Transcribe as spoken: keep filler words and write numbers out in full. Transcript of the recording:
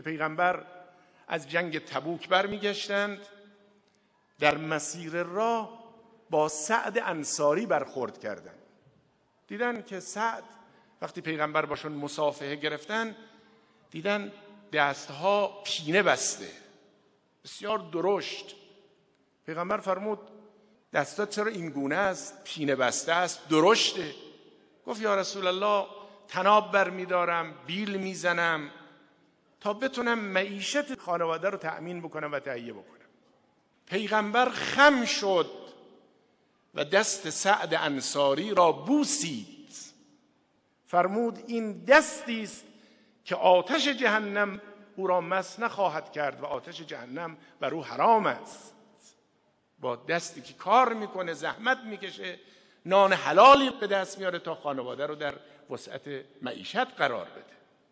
پیغمبر از جنگ تبوک برمیگشتند. در مسیر راه با سعد انصاری برخورد کردند. دیدن که سعد وقتی پیغمبر باشون مصافحه گرفتن، دیدن دستها پینه بسته، بسیار درشت. پیغمبر فرمود دستات چرا این گونه است؟ پینه بسته است، درشته. گفت یا رسول الله طناب برمیدارم، بیل میزنم تا بتونم معیشت خانواده رو تأمین بکنم و تهیه بکنم. پیغمبر خم شد و دست سعد انصاری را بوسید. فرمود این دستی است که آتش جهنم او را مس نخواهد کرد و آتش جهنم بر او حرام است. با دستی که کار میکنه، زحمت میکشه، نان حلالی به دست میاره تا خانواده رو در وسعت معیشت قرار بده.